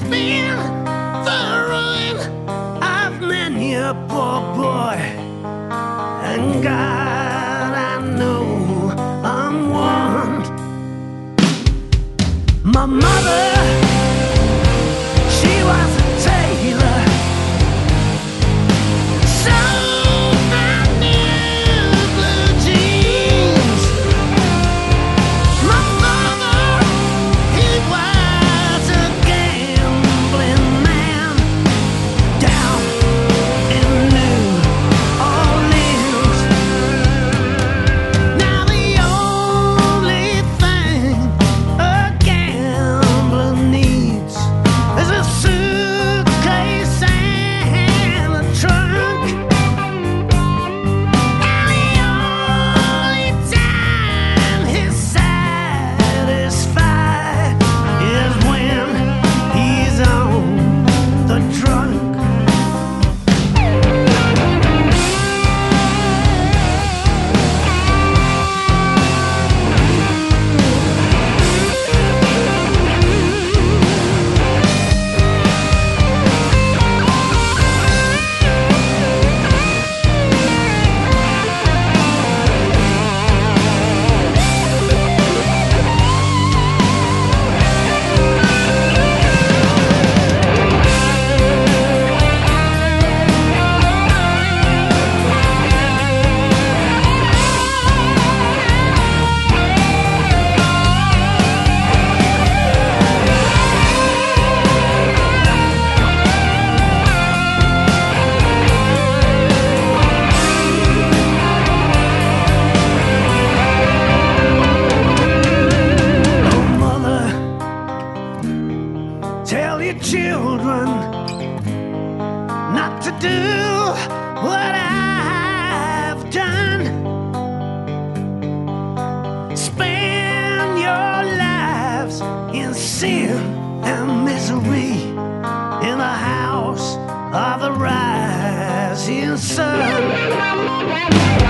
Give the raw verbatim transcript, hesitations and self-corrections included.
been the ruin of many a poor boy. And God, I know I'm one. My mother, she was a tailor, sewed my new blue jeans. My father, he was a gambling man down in New Orleans. Now the only thing a gambler needs is a suitcase and a trunk. And the only time he's satisfied is when he's on the drunk. Oh, mother, tell your children not to do what I've done. Spend your lives in sin and misery in the house of the rising sun.